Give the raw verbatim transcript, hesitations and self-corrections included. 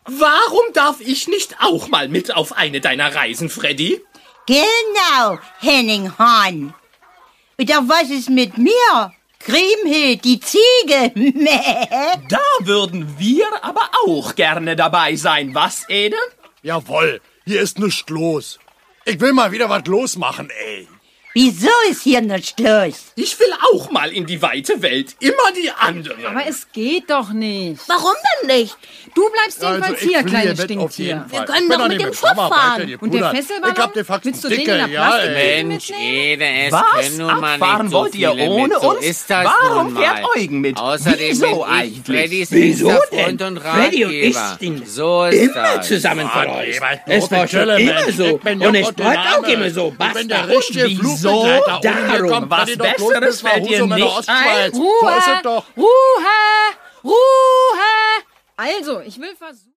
Warum darf ich nicht auch mal mit auf eine deiner Reisen, Freddy? Genau, Henning Hahn. Und auch was ist mit mir? Kriemhild, die Ziege. Da würden wir aber auch gerne dabei sein, was, Ede? Jawohl, hier ist nichts los. Ich will mal wieder was losmachen, ey. Wieso ist hier nichts los? Ich will auch mal in die weite Welt. Immer die anderen. Aber es geht doch nicht. Warum denn nicht? Du bleibst jedenfalls Also, ich hier, fliehe kleines mit auf Stinktier. jeden Fall. Wir können Ich bin doch nicht mit dem Mama, Pfaff fahren. weiter, die Und der Bruder. Fesselballon? Ich hab den Faxen Willst du den dicke, in der ja, Plastiktüte ey. Mensch, mitnehmen? Ede, es Was? können nun mal Abfahren nicht so wollt ihr viele ohne mit. So uns? ist das Warum nun mal. fährt Eugen mit? Außerdem Wieso bin ich eigentlich? Freddys Wieso engster denn? Freund und Freddy und ich Ratgeber. sind So ist immer das. zusammen Ah, verreist. Eberl, Es war schon Chille, immer Mensch. so. Ich bin ja Und es Gott bleibt Name. auch immer so. Ich bin Basta. der richtige wieso? Flugbegleiter. Ohne mir Darum, kommt was Freddy doch bloß Besseres bis nach fällt dir Husum in der nicht Ostschweiz. ein? So ist es Ruhe! doch. Ruhe! Ruhe! Also, ich will versuchen...